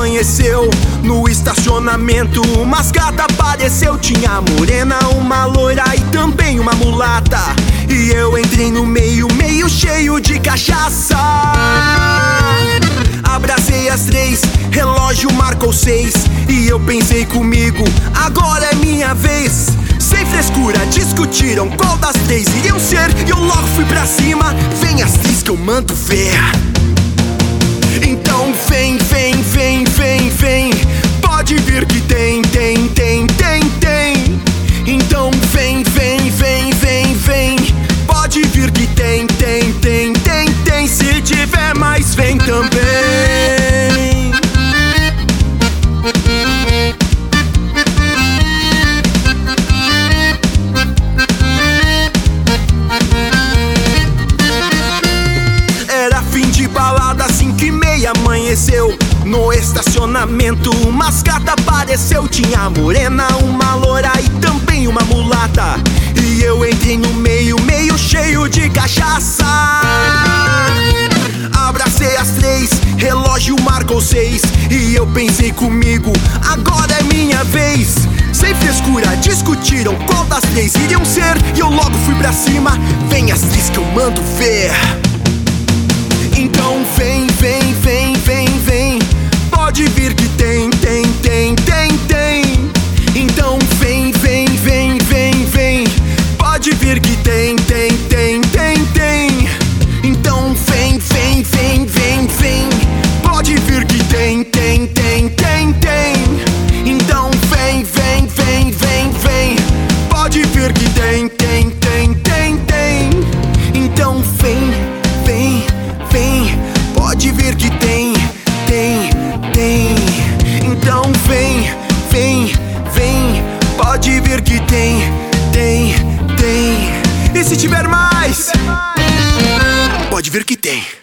amanheceu no estacionamento. Umas gata apareceu, tinha morena, uma loira e também uma mulata. E eu entrei no meio, meio cheio de cachaça. Abracei as três, relógio marcou 6. E eu pensei comigo, agora é minha vez. Sem frescura, discutiram qual das três iriam ser. E eu logo fui pra cima, vem as três que eu mando ver. Então vem, vem, vem, vem, vem, pode vir que tem, tem, tem, tem, tem. Então vem, vem, vem, vem, vem, pode vir que tem, tem, tem, tem, tem. Se tiver mais, vem também. Era fim de balada, 5h30 amanheceu no estacionamento. Umas gata apareceu, tinha morena, uma loira e também uma mulata. E eu entrei no meio, meio cheio de cachaça. Abracei as três, relógio marcou 6. E eu pensei comigo, agora é minha vez. Sem frescura, discutiram qual das três iriam ser. E eu logo fui pra cima, vem as três que eu mando ver. Então vem, vem, vem, vem, vem, pode vir que tem, tem, tem, tem, tem. Então vem, vem, vem, vem, vem, pode vir que tem, tem, tem, tem, tem. Então vem, vem, vem, vem, vem, pode vir que tem, tem, tem, tem, tem. Então vem, vem, vem, vem, vem, pode vir que tem, tem, tem, tem, tem. Então vem, vem, vem, pode vir que tem, tem, tem. Então vem, vem, vem, pode vir que tem, tem, tem. E se tiver mais, pode vir que tem.